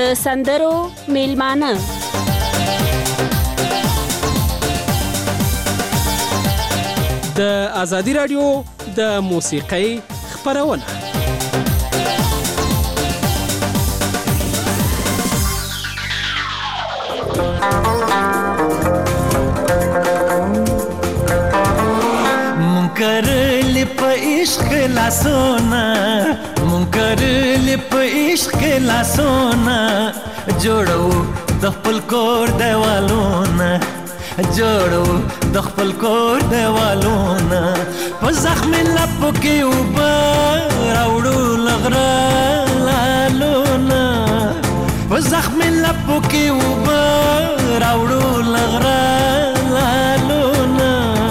د سندرو میلمانه د ازادي رادیو د موسیقۍ خپرونه. منکرل په عشق لاسونه منکرل په عشق لاسونه جوړو د خپل کور دیوالونه جوړو د خپل کور دیوالونه په زخم لپو کې اوبه راوړو لغره لالونه په زخم لپو کې اوبه راوړو لغره لالونه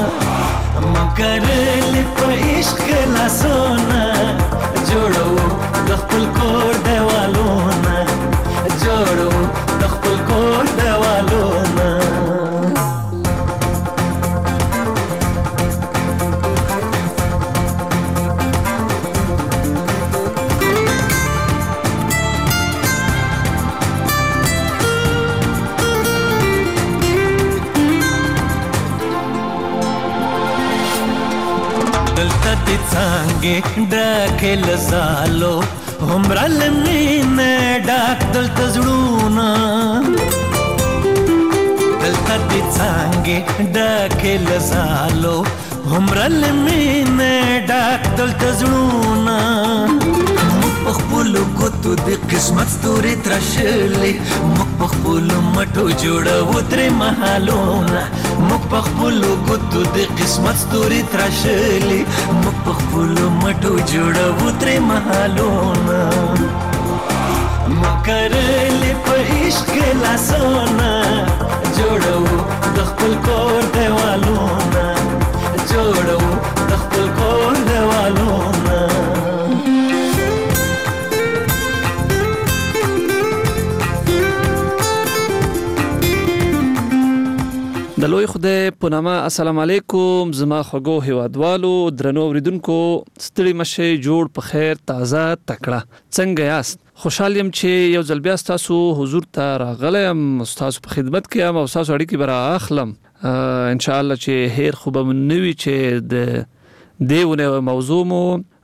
منکرل په عشق لاسونه جوړو د خپل کور دیوالونه جوړو د خپل کور دیوالونه څنګه ډکل زالو همرل مینه ډاک دلته زړونه دلته دې څنګه ډکل زالو همرل مینه ډاک دلته زړونه خپل کوتو د قسمت ستوري ترشلې مخ په خپل مټو جوړو ترې محلونه مخ په خپل کوتو د قسمت ستوري ترشلې مخ په خپل مټو جوړو ترې محلونه مکرلې په عشق لاسونه جوړو د خپل کور دیوالونه جوړو د خپل کور دیوالونه د لوی خدای په نامه السلام علیکم زما خوږو هیوادوالو درنو اوریدونکو ستړي مشه جوړ په خیر تازه تکړه څنګه یاست خوشحال یم چې یو ځل بیا تاسو حضور ته راغلم تاسو په خدمت کې ام او تاسو اړیکې برا اخلم ان شاء الله چې هیر خو به نوي چې د دیونه موضوع مو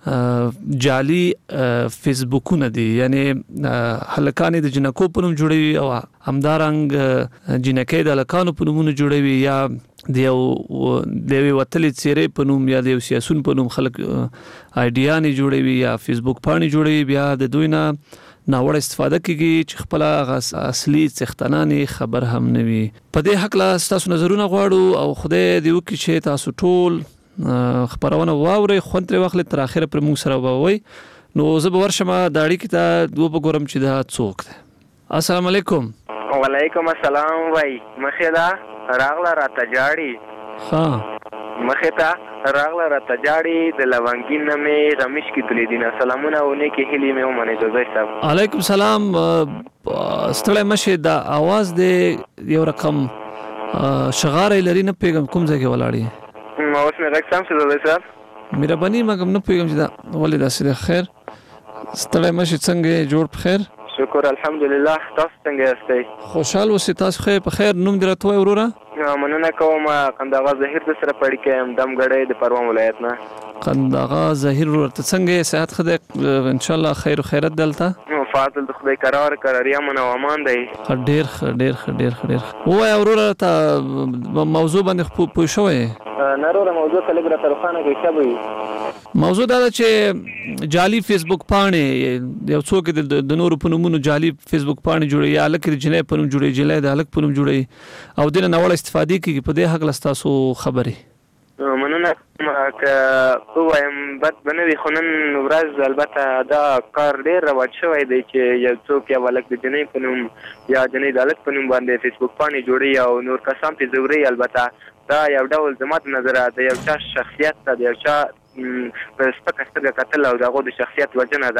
جعلی فیسبوکونه دي یعنی هلکانې د جنکو په نوم جوړوي او همدارنګ جنکې د هلکانو په نومونو جوړوي یا د یو وتلې څیرې په نوم یا د یو سیاسون په نوم خلک آیډیانې جوړوي یا فیسبوک پاڼې جوړوي بیا د دوی نه ناوړه استفاده کوي چې خپل اصلي څښتنانې خبر هم نه وي. په دې حق لا تاسو نظرونه غواړو او خدای دې وکړي چې تاسو ټول خبرونه واوري خوندره واخلې تر اخره پر موږ سره ووي نو زه به ورشم د اړیکې ته دوه وګورم چې دا څوک دی. السلام علیکم. وعلیکم السلام وای مخه دا راغله راته جاړي ها مخه تا راغله راته جاړي د لونګین مې رمیش کی تلې دینه سلامونه ونه کې هلي مې ومنه جوزای صاحب. علیکم سلام. ستړی مشه دا आवाज دی یو رقم شغاره لري نه پیغام کوم ځای کې ولاړی ما اوس مې راځم چې جوزای صاحب مهرباني مګم نه پیغام چې دا ولې داسې خیر ستړی مشه څنګه جوړ په خیر شکر الحمدلله تاسو څنګه یاست خوشحال اوسئ تاسو په خیر نوم دې راته وای وروره مننه کوم قنداغه زهیر د سره پړ کې هم دمګړې د پروان ولایت نه قنداغه زهیر ورته څنګه صحت خدای ان شاء الله خیر او خیرت دلته فاضل د خدای قرار یمن او امان دی ډیر وای وروره ته موضوع باندې پوه شوې ناروره موضوع کله ګره ترخانه کې شبي موضوع دا چې جعلی فیسبوک پاڼې یو څوک د نورو په نومونو جعلی فیسبوک پاڼې جوړي یا الک د جنې په نوم جوړي جلې د الک په نوم جوړي او د نوړ استفادې کوي په دې حق لستاسو خبري مننه که وایم بد بنوي خنن ورځ البته دا کار ډیر رواج شوی دی چې یو څوک یا ولک د جنې په نوم یا جنې د الک په نوم باندې فیسبوک پاڼې جوړي او نور کسان په زوري البته دا یو ډول زمات نظر د یو چا شخصیت د یو چا په سپکه سترګه کتل او دغه د شخصیت وجنه ده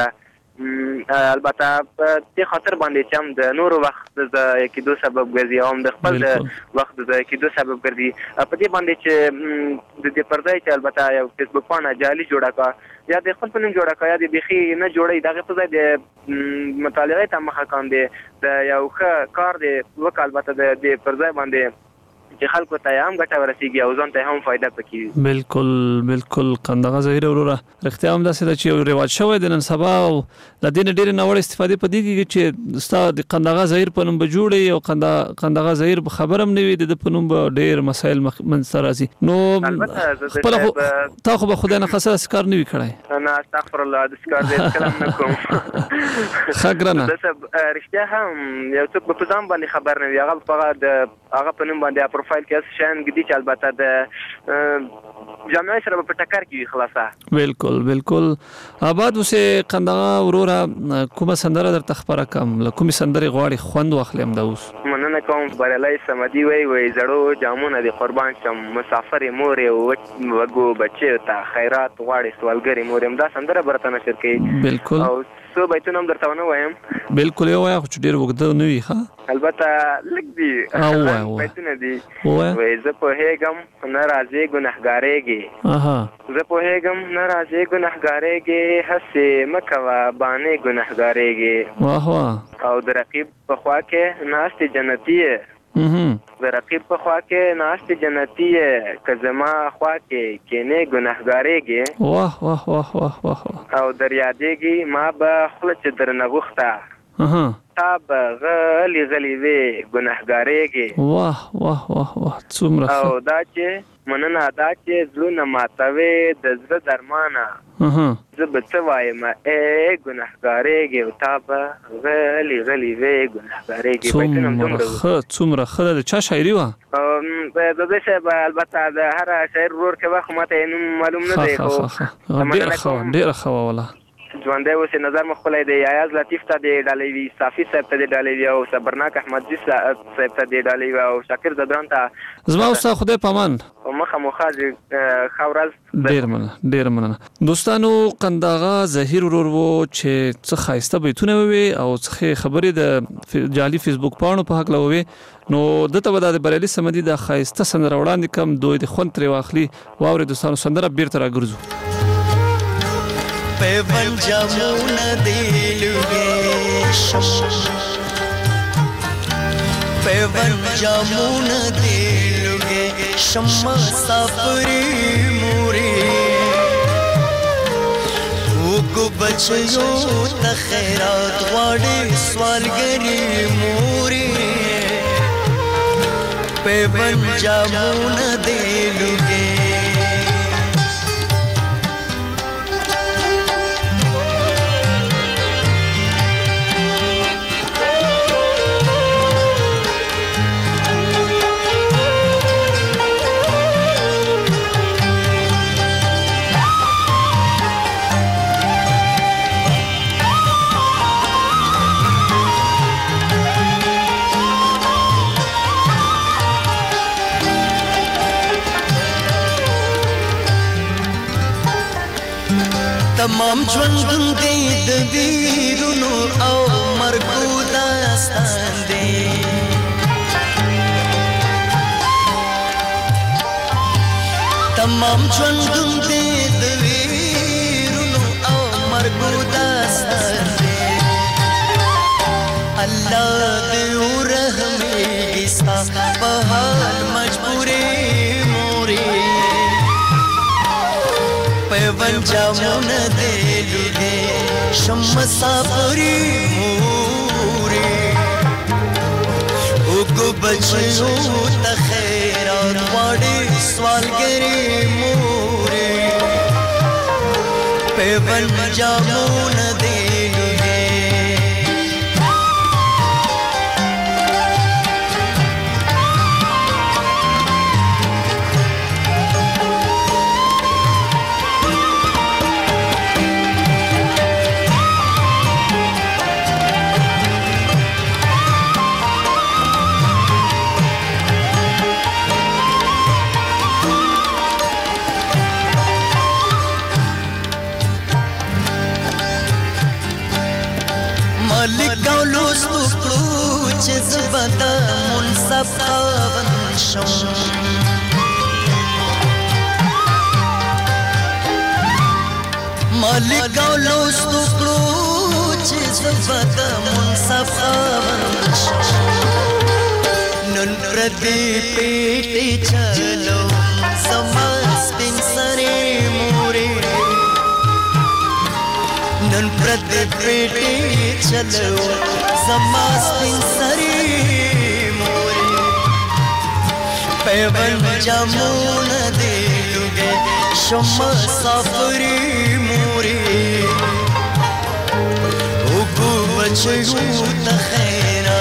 البته په دې خاطر باندې چې هم د نورو وخت د کېدو سبب ګرځي او هم د خپل د وخت د کېدو سبب ګرځي. په دې باندې چې د دې پر ځای چې البته یو فیسبوک پاڼه جعلي جوړه کړه یا د خپل په نوم جوړه کړه یا د بیخي نه جوړوي د هغې په ځای د مطالعې ته مخه کاندې د یو ښه کار دی وکړه البته د دې پر ځای باندې چې خلکو ته هم ګټه ورسیږي او ځان ته هم فایده پکې وي. بالکل قندغه ظاهر وروره رښتیا هم داسې ده چې یو رواج شوی د نن سبا او د دې نه ډېرې ناوړه استفادې په دې کېږي چې ستا د قندغه ظاهر په نوم به جوړوي او قندغه ظاهر به خبر هم نه وي د په نوم به ډېر مسایل منځته راځي. نو خپله تا خو به خدای نه خاصه داسې کار نه وي کړی؟ نه استغفر الله داسې کار دی هېڅکله هم نه کوم. ښه ګرانه رښتیا هم یو څوک به په ځان باندې خبر نه وي هغه په نوم باندې پروفایل کې شیان ږدي چې البته د جامعه سره په ټکر کې وي خلاصه. بالکل آباد اوسې قندغه وروره کومه سندره درته خپره کړم له کومې سندرې غواړې خوند واخلې همدا اوس؟ مننه کوم. بریالی صمدي وایي زړو جامونه دې قربان شم مسافر مور وګو بچیو ته خیرات غواړي سوالګرې مور دا سندره به راته نشر کوي. بالکل او څو بیتونه هم درته ونه وایم. بالکل یې ووایه خو چې ډېر اوږده نه وي. ښه البته لږ دي بیتونه دي. وایي زه پوهېږم نه راځې ګنهګارېږې زه پوهېږم نه راځې ګنهګارېږې هسې مه کوه بانې ګنهګارېږې او د رقیب په خوا کې ناستې جنتي یې د رقیب په خوا کې ناستې جنتي یې که زما خوا کې کینې ګنهګارېږې او در یادېږي ما به خوله چې درنه غوښته تا به غلی وې ګنهګارېږې او دا چې مننه دا چې زړونه ماتوې د زړه درمانه زه به څه وایم ای ګنهګارېږې او تا به غلی وې ګنهګارېږې. څومره ښه ده. د چا شاعري وه؟ د ده صاحب البته د هر شاعر ورور کې وه خو ما ته یې نوم معلوم نه دی. ډېره ښه وه والله. ژوندی اوسې نظر مو ښکلی دی. ایاز لطیف ته دې ډالۍ وي صافي صاحب ته دې ډالۍ وي او صبرناک احمدجي صاحب ته دې ډالۍ وي او شاکر زدران ته زما او ستا خدای پامان مخه مو ښه ورځ. ډېر مننه دوستانو. قندغه ظاهر ورور و چې څه ښایسته بیتونه ووي او څه خبرې د جعلي فیسبوک پاڼو په هکله ووي نو دته به د بریالي صمدي د ښایسته سندره وړاندې کړم دوی د خوند ترې واخلي. واورئ دوستانو سندره بیرته راګرځو. پیون جامون دیلوگے پیون جامون دیلوگے شمع سافری موری وگو بچیو تخیرات غاڑی سوالگری موری پیون جامون دیلوگے تمام ژوندون دی د ویرونو او مرګو داستان دی تمام ژوندون دی د ویرونو او مرګو داستان دی الله دې ورحمېږي ستا په حال مجبورې مورې پیون جامون دیلو دے شمع سافری موری اوگو بچیو تخیرات واڑی سوالگری موری پیون جامون دیلو دے لګولو ستوکړو چې زبد منصف خاون شم مالک لګولو ستوکړو چې زبد منصف خاون شم نن پردی پیټی چلو زما سپین سرې مورې نن پردی پیټی چلو زما سپین سرې مورې پیوند جامونه دې لوګې شم مسافرې مورې وګو بچو ته خیرات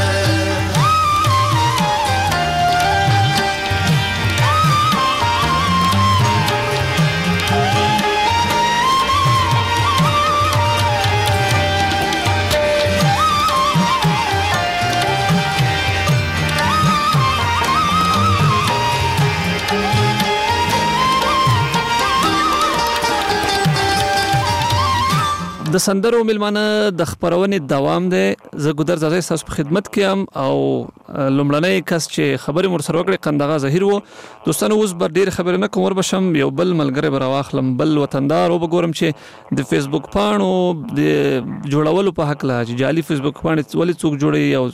د سندرو ملمانه د خبرونې دوام دی زه ګودر زړه تاسو په خدمت کې ام او لومړنۍ کس چې خبرې مر سره وکړي قندغه ظاهر وو دوستانو اوس بر ډیر خبرې نه کوم ور بشم یو بل ملګری بر واخلم بل وطندار او بګورم چې د فیسبوک پاڼو د جوړولو په حق لا چې جعلي فیسبوک پاڼې ولې څوک جوړي او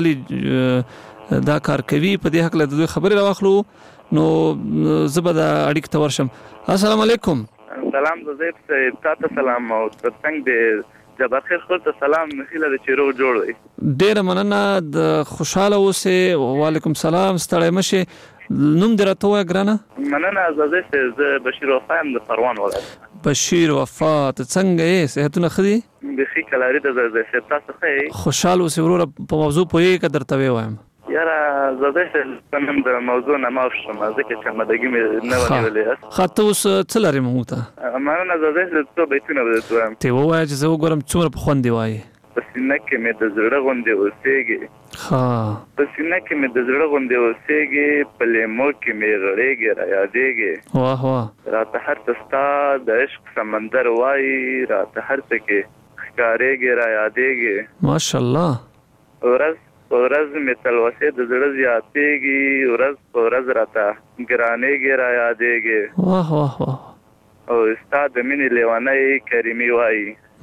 ولې دا کار کوي په دې حق له دوی خبرې راوخلو نو زبر د اړیک ته ورشم السلام علیکم سلام زیب صاحب تاسو سلام او څنګه دې جبر خیر خپل ته سلام نخیله د چیرو جوړ وي ډیر مننه د خوشاله اوسه وعلیکم سلام ستړی مشه نوم درته وای ګرانه مننه عزیز زه بشیر وفا ام د پروان ولایت بشیر وفا ته څنګه یې صحتونه خدي بخي کلاری د زه تاسو ښه خوشاله اوسه ورور په موضوع پوهې کدر ته وایم یاره زده سم د موضوع نه مافشم ځکه چې مدګی مې نه ونیولې خاطر اوس څه لري موته مننه زده څه بیتونه بدتوم ته وای چې زه وګورم څومره په خوندې وای پسینه کې مې د زړه غوندې اوسېږي ها پسینه کې مې د زړه غوندې اوسېږي په لیمو کې مې غړېږي را یادېږي واه واه راته هر څه ستا د عشق سمندر وایي راته هر څه کې ښکارېږي را یادېږي ماشاءالله ورځ مې تلوسې د زړه زیاتېږي ورځ په ورځ راته ګرانېږي را یادېږي واه واه واه او ستا د مینې لیونۍ کریمي وایي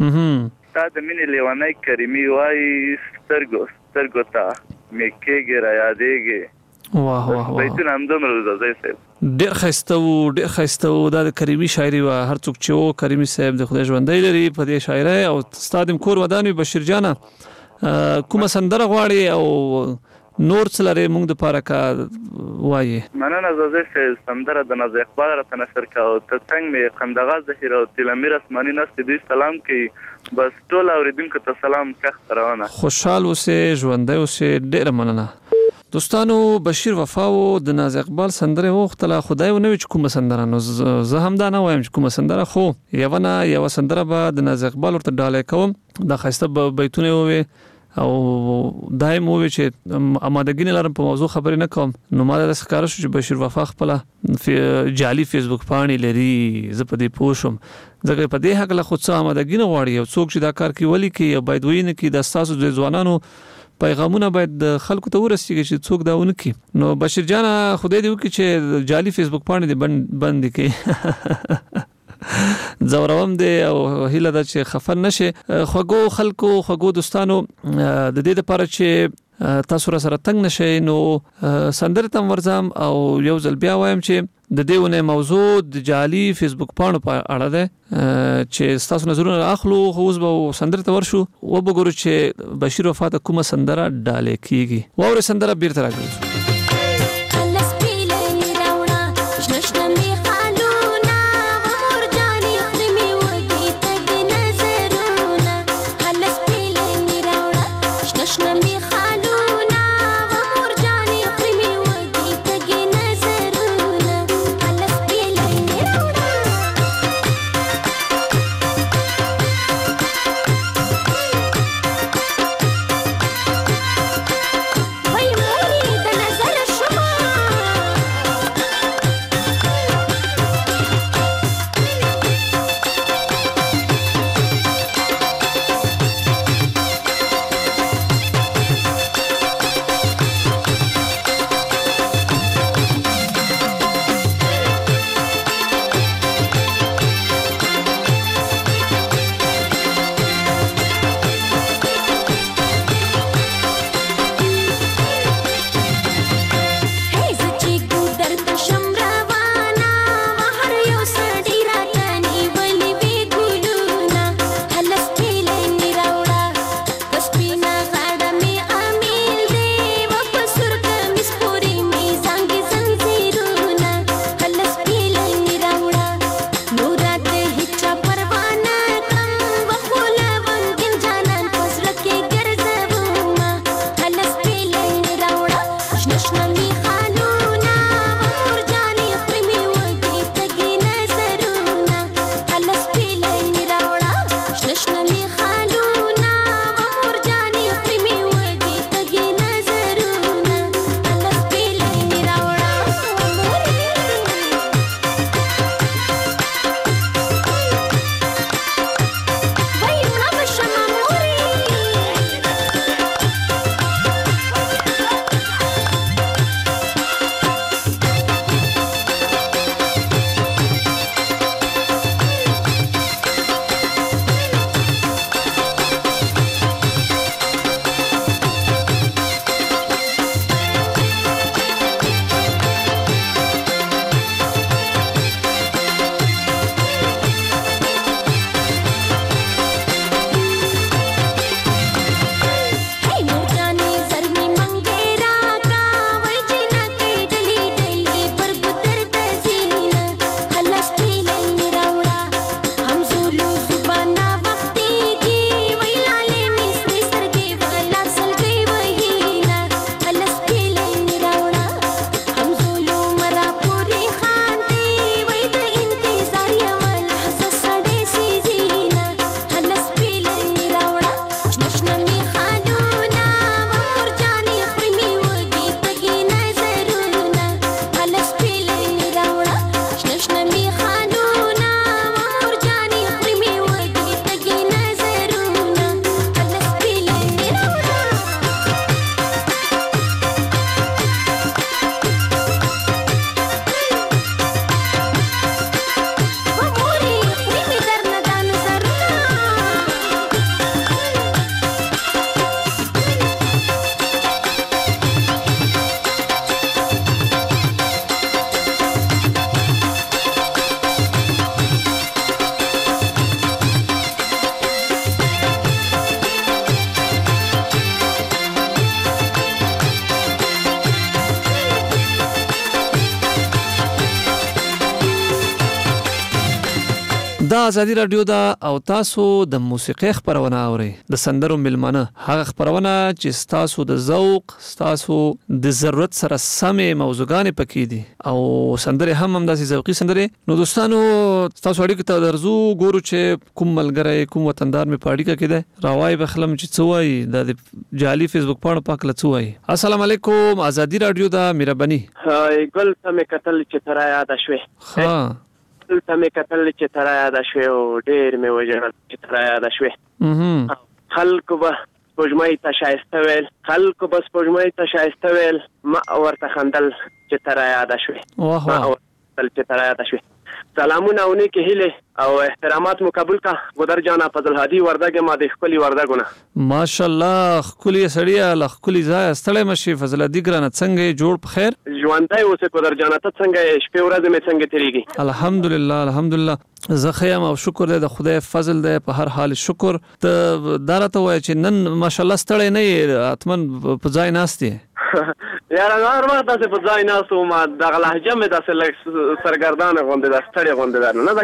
ستا د مینې لیونۍ کریمي وایي سترګو ته مې کېږي را یادېږي واه واه واه بیتونه همدومره ځای صاحب ډېر ښایسته وو دا د کریمي شاعري وه هر څوک چې وو کریمي صاحب د خدای ژوندی لري په دې شاعرۍ او ستا د کور ودان وي بشیر جانه کومه سندره غواړي او نور څه لري موږ د پاره کا وایي مننه زه سندره د نازي اقبال راته نشر کاو ته څنګه مې قندغه ظهیر او تلمیر اسماني نست دوی سلام کوي بس ټول اوریدونکو ته سلام کښ روانه خوشحال اوسه ژوندی اوسه ډېر مننه دوستانو بشیر وفاو د نازي اقبال سندره وختله خدای و نوې کومه سندره نو زه هم دا نه وایم چې کومه سندره خو یو سندره به د نازي اقبال ورته ډالې کوم د خاصه بیتونه وي او دایم وی چې امادګی نه لرم په موضوع خبرې نه کوم نو ما د ښکار شو چې بشیر وفا خپل جعلي فیسبوک پاڼې لري زه په دې پوښم ځکه په دې حق له خود څه امادګی نه غواړي او څوک چې دا کار کوي ولي کوي باید ویني کې د تاسو د ځوانانو پیغامونه باید خلکو ته ورسیږي چې څوک دا ونه کوي نو بشیر جان خدای دې وکړي چې جعلي فیسبوک پاڼې دې بند کړي زوروم دی او هیله ده چې خفن نشي خوګو خلکو خوګو دوستانو د دې لپاره چې تاسو سره تنگ نشئ نو سندره تم ورزم او یو ځل بیا وایم چې د دېونه موضوع د جعلي فیسبوک پاڼو په اړه ده چې تاسو نظرونه اخلو خو اوس به سندره ته ورشو و وګورو چې بشیر وفا ته کومه سندره ډالې کیږي واورې سندره بیرته راګرځو نظر دا ازادي رادیو دا او تاسو د موسیقي خبرونه اورئ د سندرو ملمنه هغه خبرونه چې تاسو د ذوق تاسو د ضرورت سره سمې موضوعګانې پکې دي او سندره هم داسې ذوقي سندره. نو دوستانو تاسو اړیکې ته درځو ګورو چې کوم ملګری کوم وطندار می پاړی کې ده راوای بخلم چې څوای د جعلی فیسبوک پاڼه پاک لڅوای. السلام علیکم ازادي رادیو دا مهرباني ګل سمې کتل چې ترا یاد شوي ها دلته مې کتل چې ترا یاد شوي او ډېر مې وژړل چې ترا یاد شوي. خلکو به سپوږمۍ ته ښایسته ویل خلکو به سپوږمۍ ته ښایسته ویل ما ورته خندل چې ترا یاد شوي ما ورته چې ترا یاد شوي. سلامونه او نیکې هیلې او احترامات مو قبول کا ګودر جانا فضل هادي وردګ ما د خپل وردګونه ماشاءالله خولي سړیا لخولي ځای استړې مشي فضل هادي ګرانه څنګه جوړ په خیر ژوندای اوسه ګودر جانا ته څنګه شپه ورځ مې څنګه تیریږي الحمدلله الحمدلله زخیم او شکر دې د خدای فضل دې په هر حال شکر ته دارته وای چې نن ماشاءالله ستړې نه اتمن په ځای ناشتي یاره هر وخت داسې په ځای ناستو ما دغه لهجه مې داسې لږ سرګردانه غوندې ده ستړې غوندې ده نه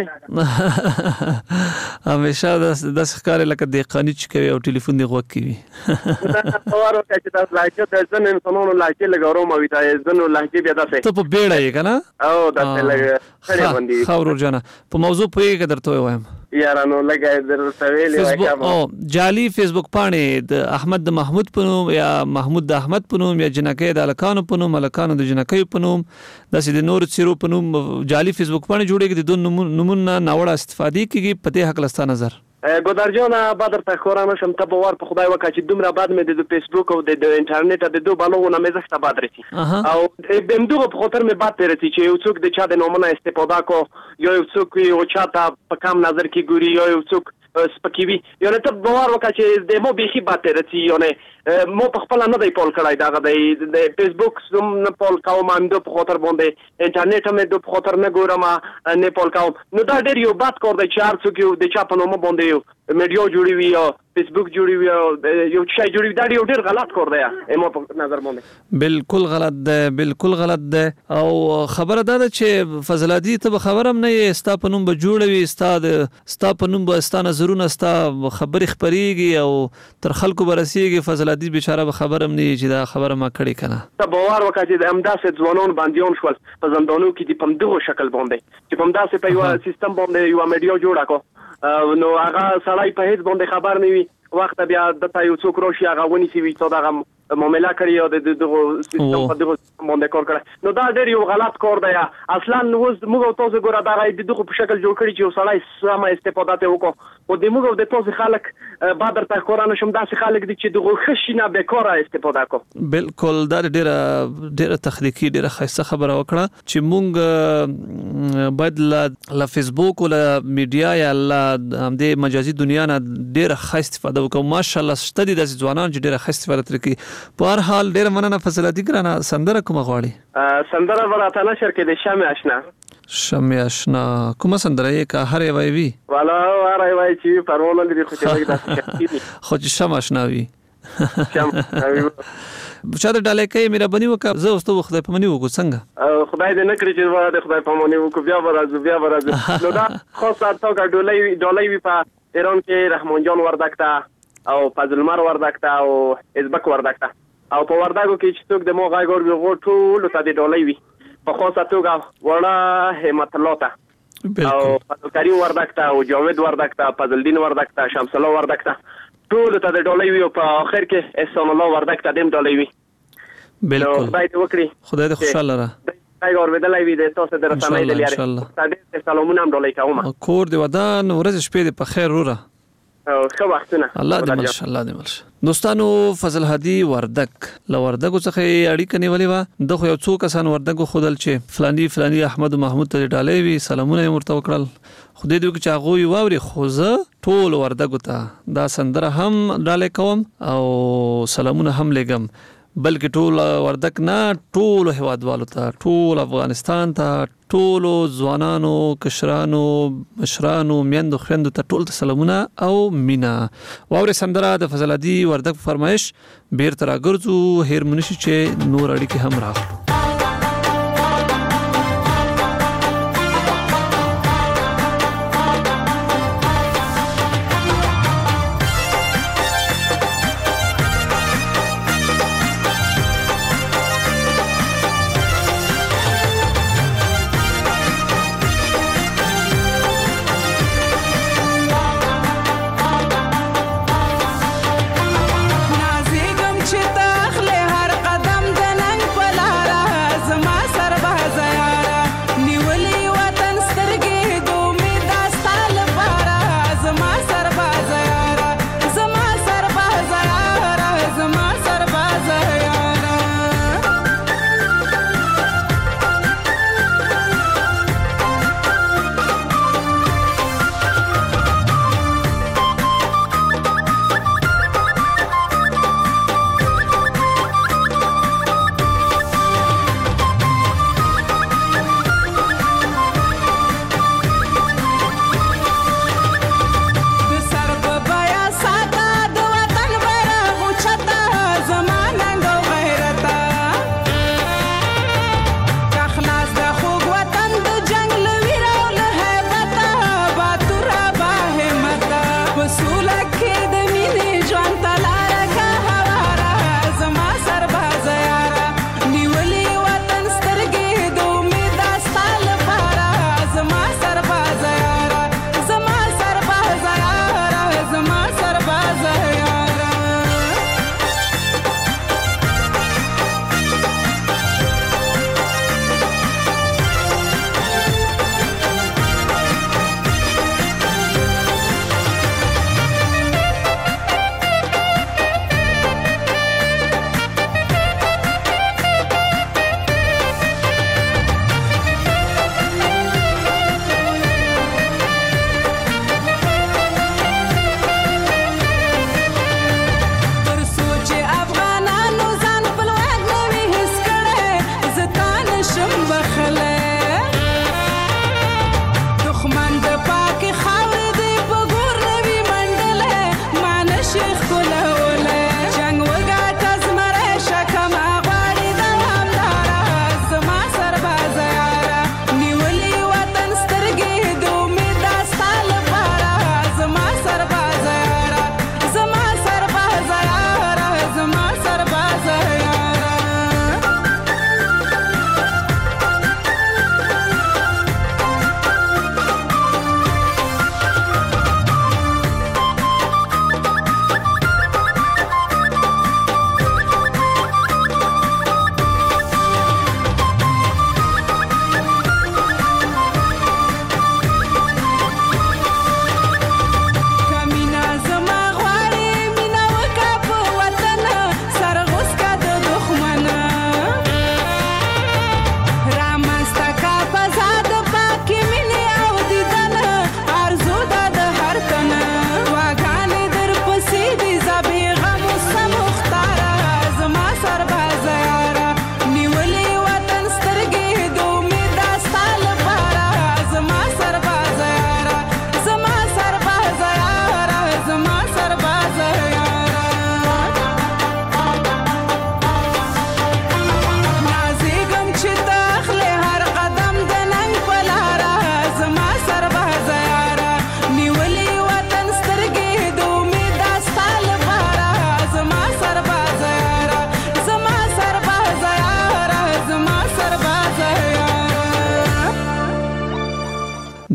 دی همیشه داسې ښکاري لکه دهقاني چې کوي او ټلیفون دې غوږ کوي وار وکړه چې داسې لهجه د ځینو انسانانو لهجې لږ ارومه وي د ځینو لهجې بیا داسې ته په بیړه یې که نه او داسې لږ ستړې غوندې ښه ورور جانه په موضوع پوهېږې که درته ووایم یاره نو لږه درته ویلې جعلي فیسبوک پاڼې د احمد د محمود په نوم یا محمود د احمد په نوم یا جنکۍ د هلکانو په نوم هلکانو د جنکیو په نوم داسې د نورو څیرو په نوم جعلي فیسبوک پاڼې جوړېږي د دوه نومونه ناوړه استفادې کېږي په دې هکله ستا نظر ګودر جانه بدر ته ښورانه شم ته به وار په خدای وکړه چې دومره بد مې د فیسبوک او د انټرنیټ د دو بلغو نه مې زښته بد رسي او بمدغه په خاطر مې بد تېرسي چې یو څوک د چا د نومونه استفاده کو یا یو څوک یو چا ته په کم نظر کې ګوري یا یو څوک سپکوي یعنې ته باور وکړه چې د مو بیخي بد تېرسي یعنې مو په خپله نه دی پول کړی دغه د فیسبوک زم نه پول کوم همدو په خاطر باندې انټرنیټ هم د په خاطر نه ګورم نه پول کوم نو دا ډېر یو بد کار دی چې هر څوک یو د چا په نومه باندې یو میډیا جوړوي یا فیسبوک جوړوي یو شی جوړوي دا یو ډېر غلط کار دی ما په نظر باندې بالکل غلط دی بالکل غلط دی او خبره دا ده چې فضل هادي ته به خبر هم نه یې ستا په نوم به جوړوي ستا په نوم به ستا نظرونه ستا خبرې خپرېږي او تر خلکو به رسېږي فضل هادي بیچاره به خبر هم نه وي چې دا خبره ما کړې که نه ته باور وکړه چې همداسې ځوانان بندیان شول په زندانو کې دي په همدغو شکل باندې چې په همداسې په یوه سیستم باندې یوه میډیا جوړه کړو نو هغه سړی په هیڅ باندې خبر نه وي وخت بیا دته یو څوک راشي هغه ونیسي وي تا دغه معامله کړې یا د دغه سیستم په دغه باندې کار کړی نو دا ډېر یو غلط کار دی اصلا اوس موږ او تاسو ګوره دغه د دغه په شکل جوړ کړي چې یو سړی سمه استفاده ترې وکړو خو د موږ او د تاسو خلک بعد درته ښکاره نه شم داسې خلک دي چې دغه ښه شي نه بېکاره استفاده کړو بالکل دا ډېره تخلیقي ډېره ښایسته خبره وکړه چې موږ باید له فیسبوک او له میډیا یا له همدې مجازي دنیا نه ډېره ښه استفاده وکړو ماشاءالله شته دي داسې ځوانان چې ډېره ښه استفاده ترې کوي په هر حال ډېره مننه فضل هادي ګرانه سندره کومه غواړي سندره به راته نشر کې د شمع اشنا شمع اشنا کومه سندره یې که هر یوه وي والا هر یوه چې وي پروا نه لري خو چې لږ داسې خو چې شمع اشنا وي شمع چا د ډالۍ کوي مهرباني وکړه زه اوس ته خدای پاماني وکړو څنګه خدای دې نه کړي چې د خدای پاماني وکړو بیا به راځو نو دا خاصه توګه ډالۍ وي په ایران کې رحمان جان وردګ ته او فضلمر وردګ ته او ازبک وردګ ته او په وردګو کې چې څوک د مو غږ اوري هغو ټولو ته د ډالۍ وي په خاصه توګه وړه همت الله ته او فضل کریم وردګ ته او جاوید وردګ ته فضلدین وردګ ته شمس الله وردګ ته ټولو ته د ډالۍ وي او په آخر کې احسان الله وردګ ته دیم ډالۍ وي بالکل خدای دې وکړي خدای دې خوشحاله را غږ اورېدلی وي د تاسو د رسنۍ د لارې تا ډېر سلامونه هم ډالۍ کوم کور دې ودان ورځې شپې دې په خیر وروره ښه وختونه الله دې ملشه الله دې ملشه دوستانو فضل هادي وردګ له وردګو څخه یې اړیکه نیولې وه ده خو یو څو کسان وردګو ښودل چې فلاني احمد و محمود ته ډالۍ وي سلامونه یې ورته وکړل خدای دې وکړي چې هغوی واوري خو زه ټول وردګو ته دا سندره هم ډالۍ کوم او سلامونه هم لیږم بلکې ټول وردګ نه ټولو هیوادوالو ته ټول افغانستان ته ټولو ځوانانو کشرانو مشرانو میندو خویندو ته ټول ته سلامونه او مینه واورئ سندره د فضل هادي وردګ په فرمایش بیرته راګرځو هیر مو نشي چې نور اړیکې هم راغلو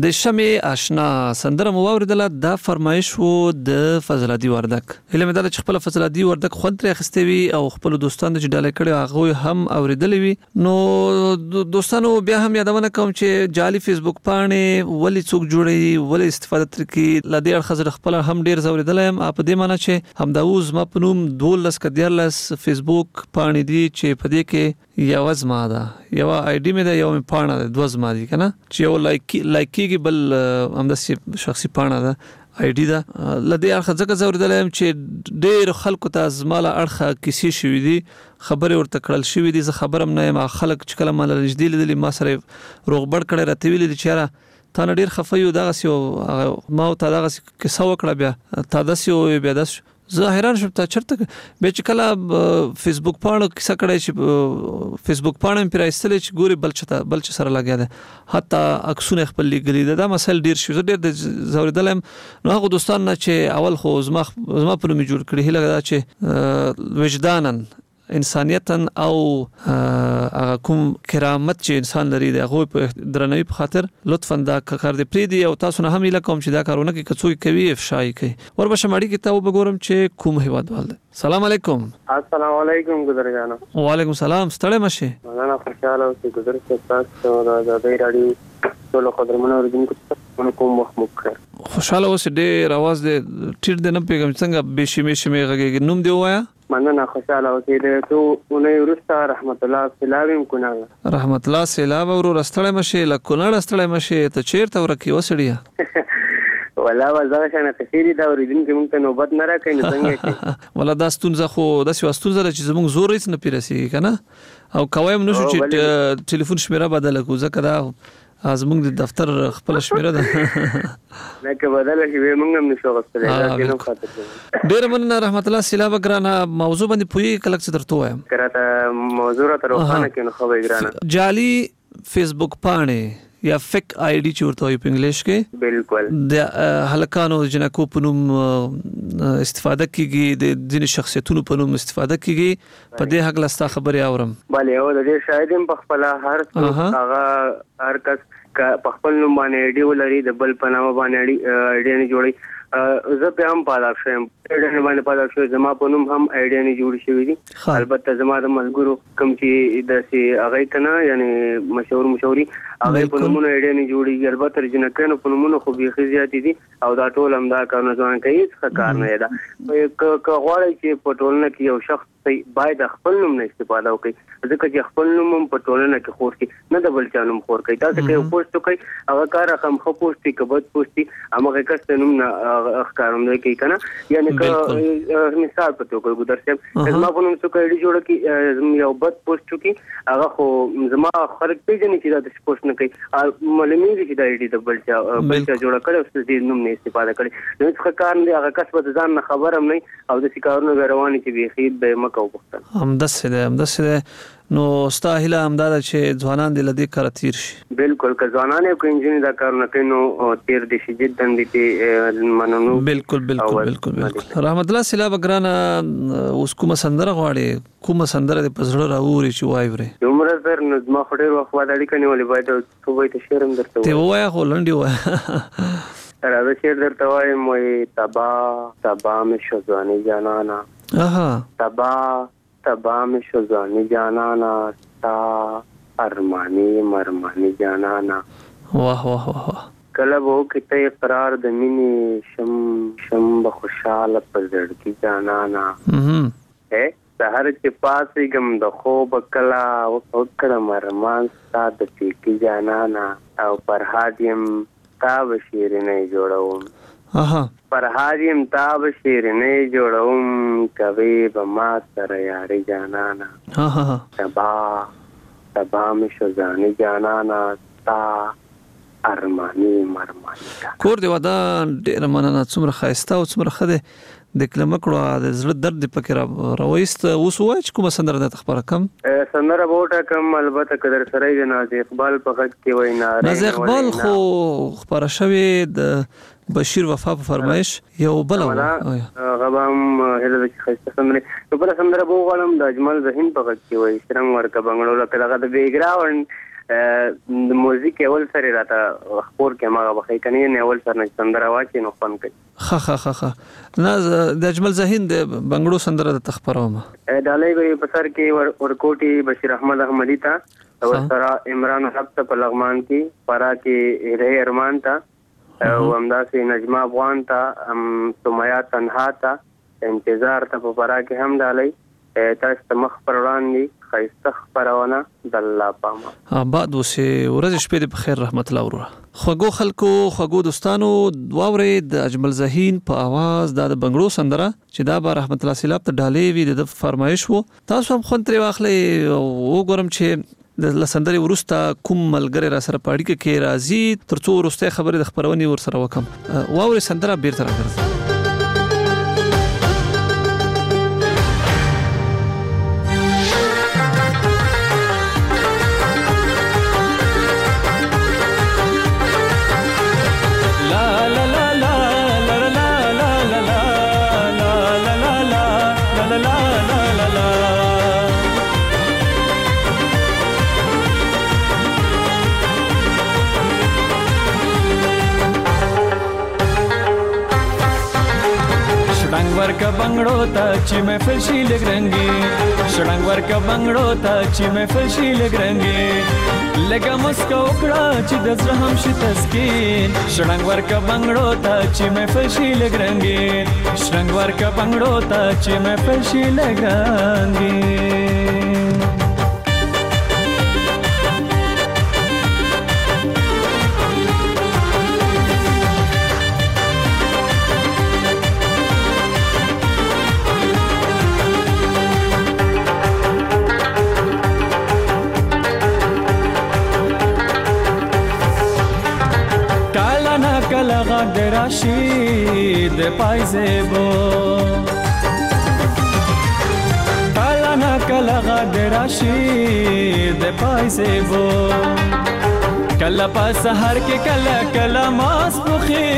د شمې آشنا سندره مو واوریدله. دا فرمایش و د فضل عادي وردک. هیله مې ده چې خپل فضل عادي وردک خوند ترې اخیستی وي او خپل دوستانو چې ډالۍ کړي هغوی هم اوریدلی وي. نو دوستانو بیا هم یادونه کوم چې جعلي فیسبوک پاڼې ولې څوک جوړوي، ولې استفاده ترې کوي، له دې اړخه زه خپله هم ډېر زه اوریدلی یم. په دې معنی چې همدا اوس زما په نوم 12 که 14 فیسبوک پاڼې دي چې په دې کې یوه زما ده، یوه آی ډي مې ده، یوه مې پاڼه ده، 2 زما دي که نه، چې یو لایک کېږي، بل همداسې شخصي پاڼه ده، آی ډي ده. له دې اړخه ځکه زه اورېدلی یم چې ډېرو خلکو ته زما له اړخه کیسې شوي دي، خبرې ورته کړل شوي دي. زه خبر هم نه یم. خلک چې کله ما له نږدې لیدلي، ما سره یې روغبړ کړی، راته ویلي دي چې یاره تا نه ډېر خفه یو، دغسې ما ورته دغسې کیسه وکړه، بیا تا داسې ووایې، بیا داسې. زه حیران شوم، تا چېرته بیا چې کله فیسبوک پاڼو کیسه کړی چې فیسبوک پاڼه مې پرې رایستلی چې ګورې بل چا سره لګیا دی، حتی عکسونه یې خپل لیږلي دي. دا مسایل ډېر شوي، زه ډېر زه اورېدلی یم. نو هغو دوستانو نه چې اول خو زما په نوم یې جوړ کړي، هیله ده چې وجداناً انسانیتا او هغه کوم کرامت چې انسان لري د هغوی په درنوي په خاطر لطفا دا کار دې پرېږدي. او تاسو نه هم هیله کوم چې دا کارونه کوي، که څوک کوي افشا یې کوي. وربشم اړیکې ته وبګورم چې کوم هیوادوال دی. سلام علیکم. السلام علیکم ګذر جانو. وعلیکم سلام. ستړی مشې. مننه، خوشحاله اوسئ ګذر صاحب. تاسو د ازادۍ راډیو ټولو قدرمنو اورېدونکو ته کوم وخت مو بخیر. خوشحاله اوسئ. ډېر اواز دې ټیټ دی، نه پوهېږم څنګه بې شمې شمې غږېږي. نوم دې ووایه. مننه، خوشحاله اوسئ. د څو اونۍ وروسته رحمت الله سیلاب یم کونړ. رحمت الله سیلاب وروره ستړی مشې، له کونړه ستړی مشې. ته چېرته ورکې وسړیه؟ ولا به دغه شانه کثیرې دا اورېدونکي موږ ته نوبت نه راکوي، نو څنګه کوي؟ ولا دا ستونزه خو داسې یوه ستونزه ده چې زموږ زور هېڅ نه پرې رسېږي که نه، او کوی هم نه شو چې ټلیفون شمېره بدله کړو، ځکه دا زموږ د دفتر خپله شمېره ده. لکه بدله شي بیا موږ هم نشو اخیستلی. ډېره مننه رحمت الله سیلابه ګرانه. موضوع باندې پوهېږې که لږ څه درته ووایم؟ که راته موضوع راته روښانه کړي نو ښه به ګرانه. جعلي فیسبوک پاڼې یا فیک آی ډي چې ورته وایي په انګلیش کې، بالکل د هلکانو جنکو په نوم استفاده کیږي، د ځینې شخصیتونو په نوم استفاده کیږي. په دې هکله ستا خبرې اورم. بلې، او د دې شاید هم په خپله هر کس په خپل نوم باندې آی ډي ولري، د بل په نامه باندې آی ډي نه جوړوي. زه پې هم پاداب شوی یم، آی ډي باندې پاداب شوی، زما په نوم هم آی ډي نه جوړې شوي دي. البته زما د ملګرو کوم چې داسې هغوی ته نه، یعنې مشهوري هغوی په نومونو آی ډي نه جوړېږي. البته د جنکیانو په نومونو خو بیخي زیاتې دي، او دا ټول همدا کارونه ځوان کوي، هېڅ ښه کار نه دی دا. که غواړئ چې په ټولنه کې یو شخص باید خپل نوم نه استفاده وکړي، ځکه چې خپل نوم هم په ټولنه کې خور کړي، نه د بل چا نوم خور کوي. تاسو که یو پوسټ وکړئ، هغه کار رقم ښه پوسټ وي که بد پوسټ وي، همغه کس د نوم نه ښکارندویي کوي که نه. یعنې که مثال په توګه ګودر صاحب، که زما په نوم څوک آی ډي جوړه کړي، یو بد پوسټ وکړي، هغه خو زما خلک پېژني چې دا داسې پوسټ نه کوي، معلومېږي چې دا آی ډي د بل چا جوړه کړې او د دې نوم نه استفاده کړې. نو هېڅ ښه کار نه دی. هغه کس به د ځان نه خبر هم نه او داسې کارونه به روان چې بیخي به یې مه کوو پوښتنه. همداسې دی. نو ستا هیله همدا ده چې ځوانان دې له دې کاره تېر شي. بالکل، که ځوانان او که نجونې دا کارونه کوي نو تېر دې شي، جدا دې پې مننو. بالکل. رحمت الله سیلابه ګرانه، اوس کومه سندره غواړې؟ کومه سندره دې په زړه راووري چې واورې؟ دومره زر نو زما خو ډېر وخت بعد اړیکه نیولې، باید صبح ته شعر هم درته ته ووایه، خو لنډ یې ووایه. راځه شعر درته وایم. وایي تبا مې شو ځواني جانانه، تبا مې شو ځواني جانانه، ستا ارماني مرماني جانانه. واه واه واه. کله به وکړې ته اقرار د مینې، شم به خوشحاله په زړګي جانانه. سهر چې پاڅېږم د خوبه کله وکړم ارمان ستا د پیکي جانانه، او فرهاد یم تا به شیرینۍ جوړوم، فرهاد یم تا به شیرینۍ جوړوم، کوي به ما سره یاري جانانه. تبا مې شو ځاني جانانه، ستا ارماني مرماني. کور دې ودان، ډېره مننه. څومره ښایسته او څومره ښه دی. د کلمه کړو د زړه درد دې پکې راوایست. اوس ووایه چې کومه سندره درته خپره کړم؟ سندره به وټاکم، البته که در سره یې د نازي اقبال په غږ کې وایي. نازي اقبال خو خپره شوې د بشیر وفا په فرمایش یو بله هغه به هم هیله ده چې ښایسته سندرې. یو بله سندره به وغواړم د اجمل ذهین په غږ کې وایي، شرنګ ورکه بنګړو، لکه دغه د بیکګراونډ د موزیک اول سره راته خبر کې ما بخې کني نه اول سره سندره واچي نو فن کوي خا نه د اجمل ذهین د بنگړو سندره د تخپروم ډالۍ وي په سر کې ورکوټي بشیر احمد احمدی تا او سره عمران حق ته په لغمان کې فرا کې هره ارمان تا او همداسې نجمه افغان تا سمیا تنها تا انتظار ته په فرا کې هم ډالۍ تاسو مخ پر وړاندې خیسته خبرونه د الله پامه بعد وسه ورځ شپې په خیر رحمت الله وروه خوګو خلکو خوګو دوستانو واورې د اجمل ذهین په आवाज د بنگړو سندره چې دا به رحمت الله سیلاب ته ډالې وی د فرمایش وو تاسو هم خون تر واخلې وګورم چې د لسندري ورسته کوم ملګری را سره پاړی کې راځي ترڅو ورسته خبره د خبرونی ور سره وکم واورې سندره بیرته راځي ورکا بنگړو ته چې محفل شي لګرنګي شړنګ ورکا بنگړو ته چې محفل شي لګرنګي لګا مسکا وکړه چې د زړه هم شي تسکین شړنګ ورکا بنگړو ته چې محفل شي لګرنګي شړنګ ورکا بنگړو ته چې محفل شي لګرنګي راشي د پایزبو کلا نا کلا غد راشي د پایزبو کلا په سحر کې کلا ماس پوخي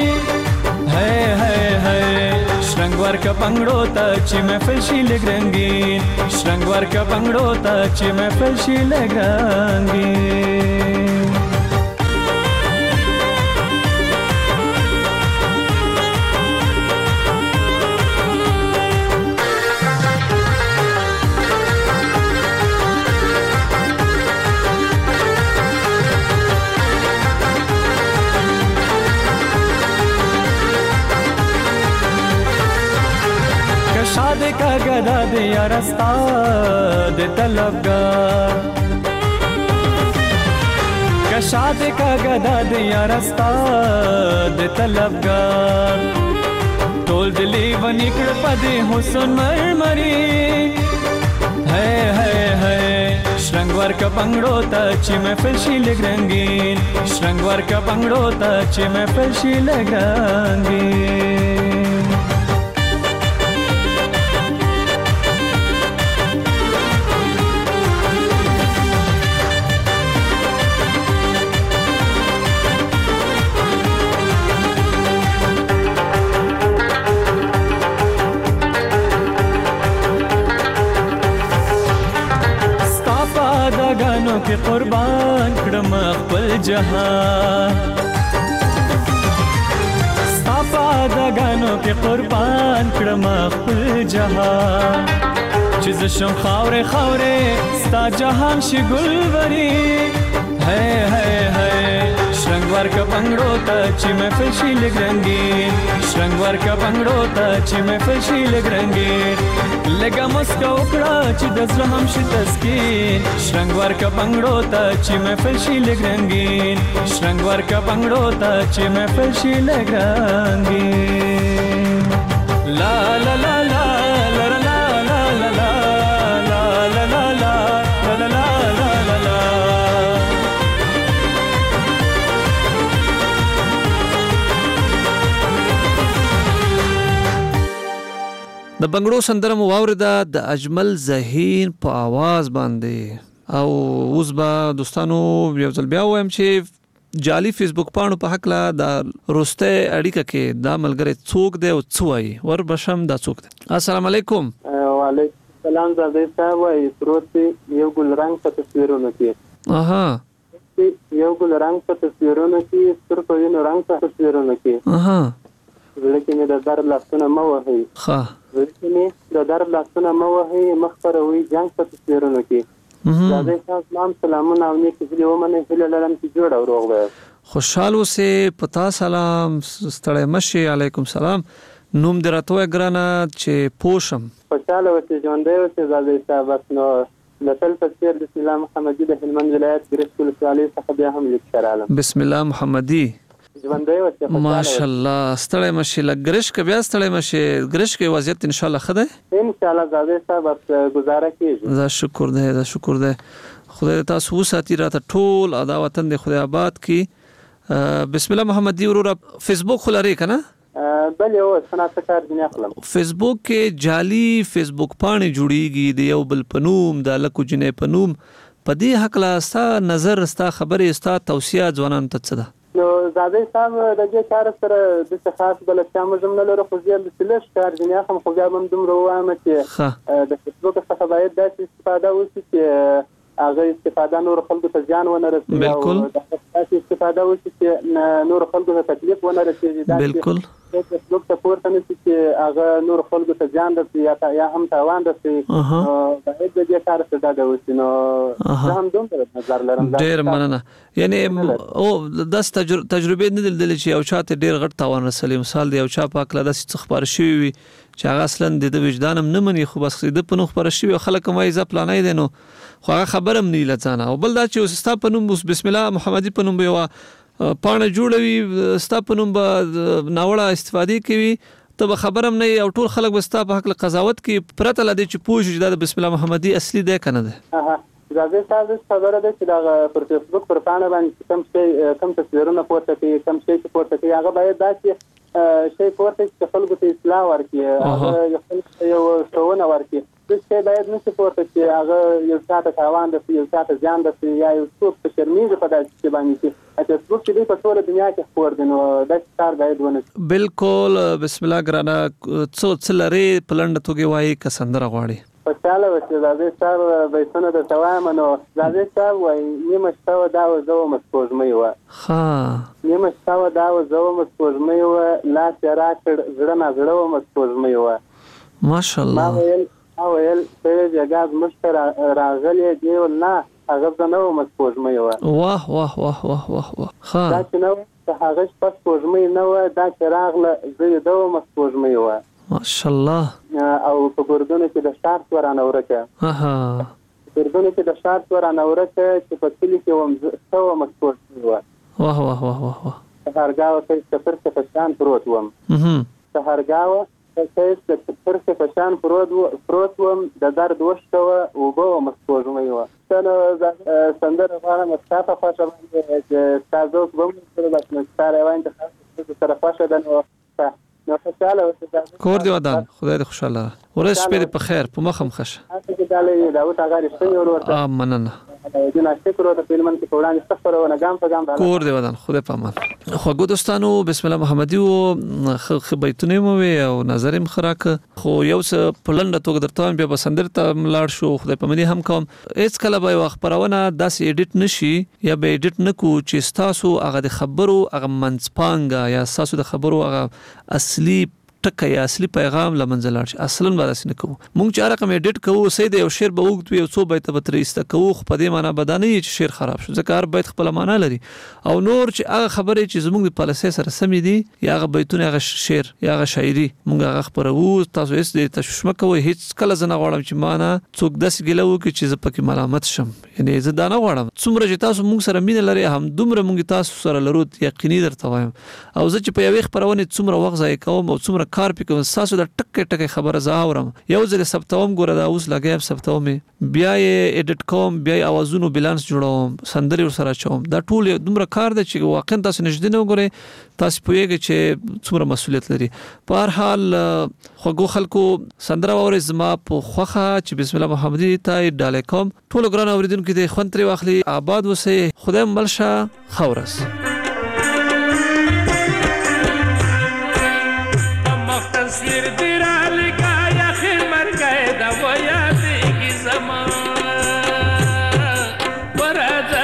ہے شرنګ ورکا بنگړو ته چې محفل شي لګرنګي شرنګ ورکا بنگړو ته چې محفل شي لګرنګي شاده کا گدا دے یارستا دے طلبگار کا شاده کا گدا دے یارستا دے طلبگار ټول دلی ونیکړ پدې حسن مرمری ہے شرنګ ورکا بنگړو ته چې محفل شي لګرنګي شرنګ ورکا بنگړو ته چې محفل شي لګرنګي کې قربان کړم خپل جهان ستا دغانو کې قربان کړم خپل جهان چې ز شم خاورې ستا جهان شي ګلوري ہے شرنګ ورکا بنگړو ته چې محفل شي لګرنګي شرنګ ورکا بنگړو ته چې محفل شي لګرنګي لګا مسکا وکړه چې د زړه هم شي تسکین شرنګ ورکا بنگړو ته چې محفل شي لګرنګي شرنګ ورکا بنگړو ته چې محفل شي لګرنګي لا لا لا لا لا لا لا لا لا لا لا لا د بنگړو سندره مو واورده د اجمل ذهین په आवाज باندې او اوس به دوستانو یو ځل بیا وایم چې جعلی فیسبوک پاڼو په حق لا د روسته اړیکه کې دا ملګری څوک دی او څه وایي ور بشم دا څوک دی السلام علیکم وعلیکم السلام زاده صاحب وایي پروت یو ګل رنگ په تصویرونو کې اها یو ګل رنگ په تصویرونو کې تر په وینو رنگ په تصویرونو کې اها ولکه مې د درد لاسونه مو وهي ښه ولکه مې د درد لاسونه مو وهي مخ پر وی جنگ په تصویرونو کې دا د اسلام سلامونه او نیک دې ومنه هله لرم چې جوړ او روغ وي خوشحال اوسه پتا سلام ستړی مشي علیکم سلام نوم دراتوه ګرانه چې پوشم خوشاله اوسه ژوندۍ اوسه زاده صاحب نو د تل تفسیر بسم الله محمدي د هلمند ولایت ګرش کول سوالي څخه بیا هم لیک شرالم بسم الله محمدي ژوندۍ اوسه ماشاءالله ستړی مشي لګرش ک بیا ستړی مشي ګرش کې وضعیت ان شاء الله خده ان شاء الله زاده صاحب گزاره کیږي دا شکر ده خدای تاسو ساتي راته ټول ادا وطن د خدای آباد کی بسم الله محمدي ورور فیسبوک خلاري کنه بلې او سناسه کار دنیا خلم فیسبوک کې جعلی فیسبوک پاڼې جوړیږي د یو بل پنوم د لکو جنې پنوم په دې حق لا ستا نظر ستا خبرې ستا توصيه ځوانان ته څه ده نو زاده صاحب د دې کار سره د خاص بل څه مزم نه لري خو زیات د سلش کار دنیا هم خو بیا هم دومره وایم چې د فیسبوک څخه باید د استفاده وشي چې هغه استفاده نور خلکو ته ځان ونه رسوي بالکل استفاده وشي چې نور خلکو ته تکلیف ونه رسوي بالکل فیسبوک ته پورته نشي چې هغه نور خلکو ته ځان رسوي یا هم تاوان رسوي باید د دې کار څخه دا وشي نو هم دومره نظر لرم ډیر مننه یعنی او د تجربه نه دل چې یو چاته ډیر غټ تاوان رسولي مثال دی یو چا پاک لا د خبر شي وي چې هغه اصلا د وجدانم نه مني خو بس د پنو خبر شي خلک مې ز پلانای دي نو خو هغه خبرم نه لځانه او بل دا چې ستا پنوم بسم الله محمدي پنوم به پاڼه جوړوي ستا پنوم به ناوړه استفادې کوي ته خبرم نه او ټول خلک به ستا په حق قضاوت کوي پرته لدی چې پوښتنه د بسم الله محمدي اصلي ده کنه ده زاده صاحب خبره ده چې دا پر فیسبوک پر پاڼه باندې کم تصویرونه پورته کوي کم شي پورته کوي هغه باید دا چې شي پورته چې خلکو ته اصلاح ورکړي هغه یو څونه ورکړي څه باید نشي پورته چې هغه یو څاته تاوان ده یو څاته ځان ده یا یو څوک په شرمېږي په داسې باندې چې فیسبوک کې په ټول دنیا کې خبر دي نو دا کار باید ونه بالکل بسم الله ګرانه څو لري پلند توګه وایي کسندره غواړي خوشاله وسه زاده صاحب بیسونه د توایم نو زاده صاحب وای نیمه شپه دا وزو مسپوږمۍ و ها نیمه شپه دا وزو مسپوږمۍ و لا سره کړ زړه نه زړه و مسپوږمۍ و ماشاءالله ما ویل په جګاز مشتر راغلی دی نه هغه زنه و مسپوږمۍ و واه واه واه واه واه ها دا چې نو هغه مسپوږمۍ نه و دا چې راغله زه د مسپوږمۍ و ماشاءالله او په ګردونه کې د شار ورانه ورکه اها ګردونه کې د شار ورانه ورکه چې په کلی کې وم څو مسپوږمۍ و واه واه واه واه هرګاو ته سفر څخه شان پروت وم هرګاو ته سفر څخه شان پروت وم د درد وشته او به مسپوږمۍ و څنګه سندره غواړم تاسو خوښه باندې چې تاسو کوم څه بس نه ستاره وایي ته سره خوښه ده نو خوشاله اوسه کور دی ودان خدای دې خوشاله ورځ شپې په خیر په مخم خشه تاسو کې دالې دا وټه غاری شته ورته مننه د ناشته کړو ته فلمن کې وړاندې ستفرونه ګام په ګام کور دی ودان خدای په امان خو ګودستانو بسم الله محمدي او خبيتونه مو او نظرم خراک خو یو څه پلند توګ درته بیا بسندر ته ملاړ شو خدای په مدي هم کوم هیڅ کله به خبرونه داسې ایډیټ نشي یا به ایډیټ نکو چې تاسو هغه د خبرو هغه منځپانګه یا تاسو د خبرو هغه اصلي ټکه یا اصلي پیغام لمنځلار شي اصلا به داسې نه کوو مونږ چې رقم ایډیټ کوو سید یو شعر به وګت وي او څو بیت به ترېسته کوو خو په دې معنا بدانه چې شعر خراب شو ځکه هر بیت خپل معنا لري او نور چې هغه خبرې چې زموږ د پالیسۍ سره سمې دي یا هغه بیتونه هغه شعر یا هغه شاعري مونږ هغه خبرو تاسو هیڅ دې تشویش مکوئ هیڅ کله زه نه غواړم چې معنا څوک داسې ګیله وکړي چې زه پکې ملامت شم یعنی زه دا نه غواړم څومره چې تاسو مونږ سره مینه لري هم دومره مونږ تاسو سره لرو یقیني درته وایم او زه چې په یوې خبرونه څومره وخت ضایع کوم او څومره کار پکې کوم تاسو د ټکه خبره زاورم یو ځل ثبتوم ګوره دا اوس لګیم ثبتوم بیا یې ایډیټ کوم بیا اوازونو بیلانس جوړوم سندري سره چوم دا ټول دومره کار دی چې واقعا تاسو نشدنه وګورئ تاسو پوهیږئ چې څومره مسؤلیت لري په هر حال خوګو خلکو سندره اوري زما په خوخه چې بسم الله محمدي تای ډالې کوم ټول ګران اوریدونکو دې خوندري واخلي آباد وسه خدای ملشه خورس تصویر تیرا لکھا یا خمر گئے دا وہ یادی کی زمان برا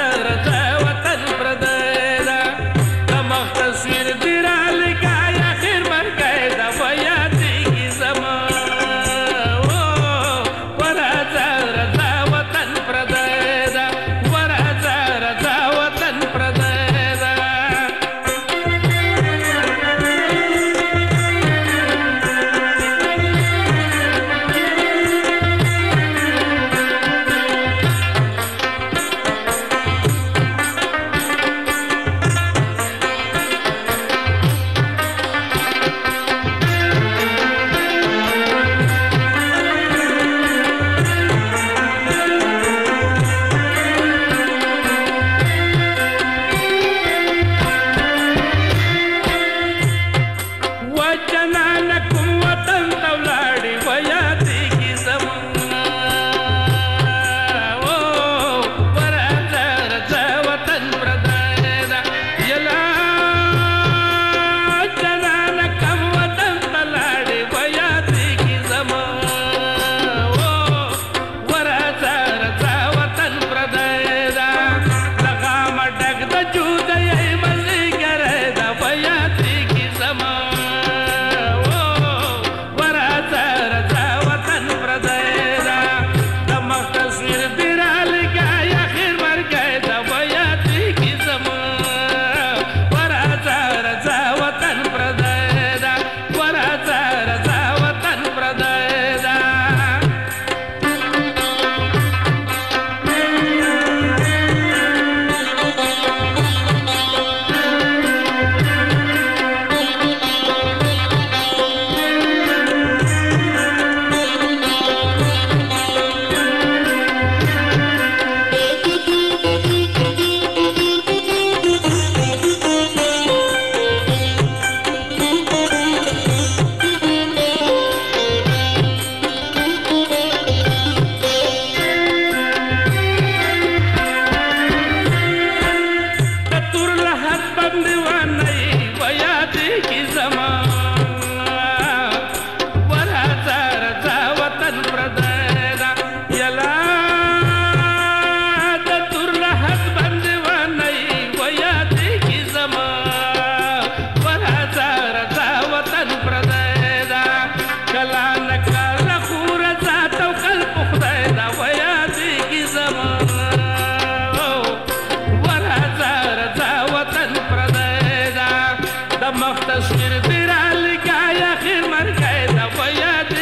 کی زمان ورهزار دا وطن پردیدا یلا د تور لحد بند ونی ویاد کی زمان ورهزار دا وطن پردیدا کلا نکال خور ذات او قلب خدیدا ویاد کی زمان ورهزار دا وطن پردیدا د مختصر دیرا لګای اخر مرګای دا ویاد